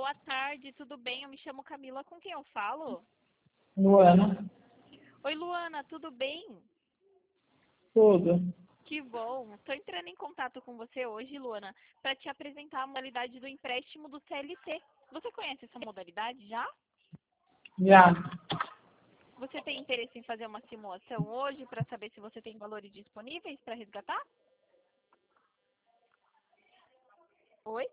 boa tarde, tudo bem? Eu me chamo Camila, com quem eu falo? Luana, Oi, Luana, tudo bem? tudo. Que bom. Estou entrando em contato com você hoje, Luana, para te apresentar a modalidade do empréstimo do CLT. Você conhece essa modalidade já? Já, Você tem interesse em fazer uma simulação hoje para saber se você tem valores disponíveis para resgatar? Oi?